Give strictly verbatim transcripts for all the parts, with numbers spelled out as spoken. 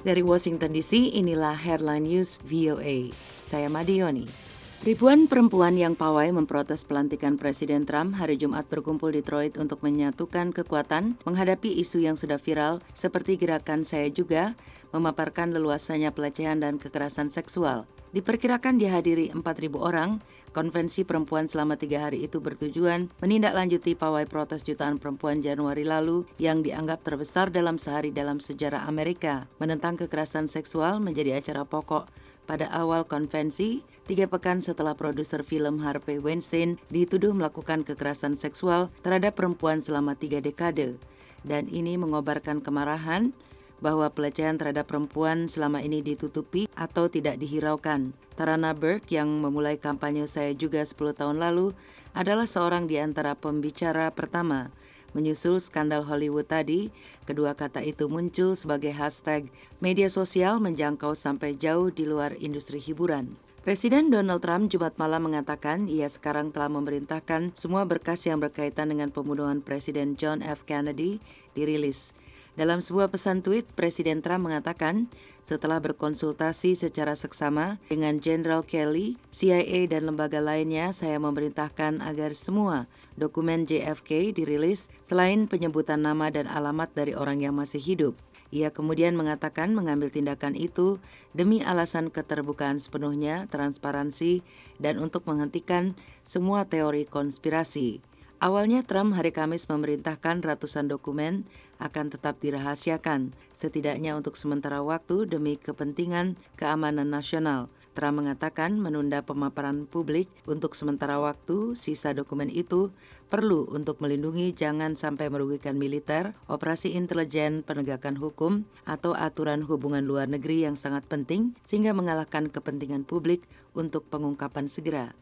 Dari Washington D C, inilah Headline News V O A. Saya Madioni. Ribuan perempuan yang pawai memprotes pelantikan Presiden Trump hari Jumat berkumpul di Detroit untuk menyatukan kekuatan menghadapi isu yang sudah viral seperti gerakan Saya Juga, memaparkan leluasanya pelecehan dan kekerasan seksual. Diperkirakan dihadiri empat ribu orang, konvensi perempuan selama tiga hari itu bertujuan menindaklanjuti pawai protes jutaan perempuan Januari lalu yang dianggap terbesar dalam sehari dalam sejarah Amerika. Menentang kekerasan seksual menjadi acara pokok pada awal konvensi, tiga pekan setelah produser film Harvey Weinstein dituduh melakukan kekerasan seksual terhadap perempuan selama tiga dekade. Dan ini mengobarkan kemarahan bahwa pelecehan terhadap perempuan selama ini ditutupi atau tidak dihiraukan. Tarana Burke yang memulai kampanye Saya Juga sepuluh tahun lalu adalah seorang di antara pembicara pertama. Menyusul skandal Hollywood tadi, kedua kata itu muncul sebagai hashtag media sosial menjangkau sampai jauh di luar industri hiburan. Presiden Donald Trump Jumat malam mengatakan ia sekarang telah memerintahkan semua berkas yang berkaitan dengan pembunuhan Presiden John F. Kennedy dirilis. Dalam sebuah pesan tweet, Presiden Trump mengatakan, setelah berkonsultasi secara seksama dengan Jenderal Kelly, C I A dan lembaga lainnya, saya memerintahkan agar semua dokumen J F K dirilis selain penyebutan nama dan alamat dari orang yang masih hidup. Ia kemudian mengatakan mengambil tindakan itu demi alasan keterbukaan sepenuhnya, transparansi, dan untuk menghentikan semua teori konspirasi. Awalnya Trump hari Kamis memerintahkan ratusan dokumen akan tetap dirahasiakan, setidaknya untuk sementara waktu demi kepentingan keamanan nasional. Trump mengatakan menunda pemaparan publik untuk sementara waktu, sisa dokumen itu perlu untuk melindungi jangan sampai merugikan militer, operasi intelijen, penegakan hukum, atau aturan hubungan luar negeri yang sangat penting sehingga mengalahkan kepentingan publik untuk pengungkapan segera.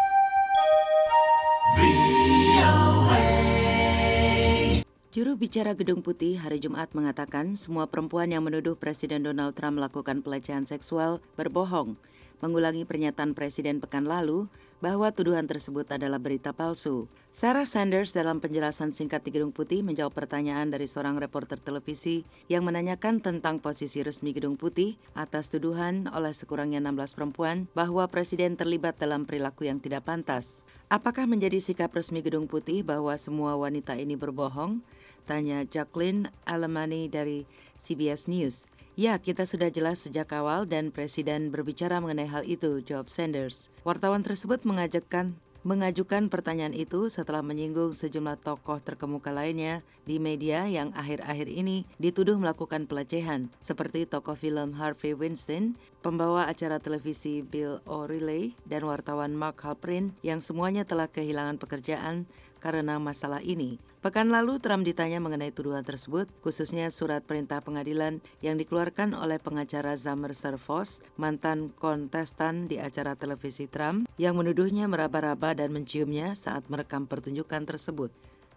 Juru bicara Gedung Putih hari Jumat mengatakan semua perempuan yang menuduh Presiden Donald Trump melakukan pelecehan seksual berbohong, mengulangi pernyataan Presiden pekan lalu bahwa tuduhan tersebut adalah berita palsu. Sarah Sanders dalam penjelasan singkat di Gedung Putih menjawab pertanyaan dari seorang reporter televisi yang menanyakan tentang posisi resmi Gedung Putih atas tuduhan oleh sekurangnya enam belas perempuan bahwa Presiden terlibat dalam perilaku yang tidak pantas. Apakah menjadi sikap resmi Gedung Putih bahwa semua wanita ini berbohong? Tanya Jacqueline Alemani dari C B S News. Ya, kita sudah jelas sejak awal dan Presiden berbicara mengenai hal itu, jawab Sanders. Wartawan tersebut mengajukan, mengajukan pertanyaan itu setelah menyinggung sejumlah tokoh terkemuka lainnya di media yang akhir-akhir ini dituduh melakukan pelecehan, seperti tokoh film Harvey Weinstein, pembawa acara televisi Bill O'Reilly, dan wartawan Mark Halperin yang semuanya telah kehilangan pekerjaan karena masalah ini. Pekan lalu Trump ditanya mengenai tuduhan tersebut, khususnya surat perintah pengadilan yang dikeluarkan oleh pengacara Zamercer Foss, mantan kontestan di acara televisi Trump, yang menuduhnya meraba-raba dan menciumnya saat merekam pertunjukan tersebut.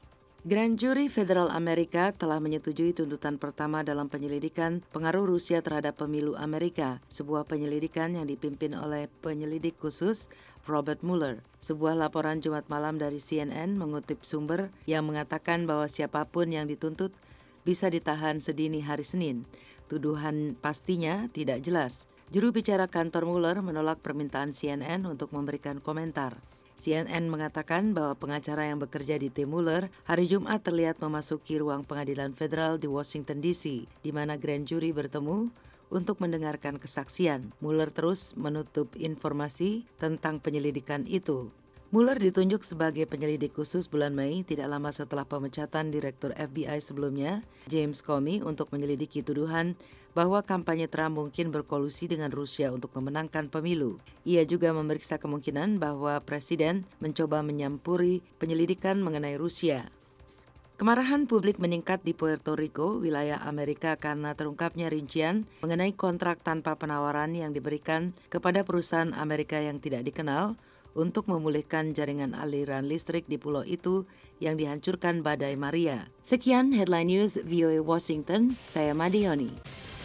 Grand Jury Federal Amerika telah menyetujui tuntutan pertama dalam penyelidikan pengaruh Rusia terhadap pemilu Amerika, sebuah penyelidikan yang dipimpin oleh penyelidik khusus Robert Mueller. Sebuah laporan Jumat malam dari C N N mengutip sumber yang mengatakan bahwa siapapun yang dituntut bisa ditahan sedini hari Senin. Tuduhan pastinya tidak jelas. Juru bicara kantor Mueller menolak permintaan C N N untuk memberikan komentar. C N N mengatakan bahwa pengacara yang bekerja di tim Mueller hari Jumat terlihat memasuki ruang pengadilan federal di Washington D C, di mana grand jury bertemu untuk mendengarkan kesaksian. Mueller terus menutup informasi tentang penyelidikan itu. Mueller ditunjuk sebagai penyelidik khusus bulan Mei, tidak lama setelah pemecatan Direktur F B I sebelumnya, James Comey, untuk menyelidiki tuduhan bahwa kampanye Trump mungkin berkolusi dengan Rusia untuk memenangkan pemilu. Ia juga memeriksa kemungkinan bahwa Presiden mencoba menyampuri penyelidikan mengenai Rusia. Kemarahan publik meningkat di Puerto Rico, wilayah Amerika, karena terungkapnya rincian mengenai kontrak tanpa penawaran yang diberikan kepada perusahaan Amerika yang tidak dikenal untuk memulihkan jaringan aliran listrik di pulau itu yang dihancurkan badai Maria. Sekian Headline News V O A Washington, saya Madioni.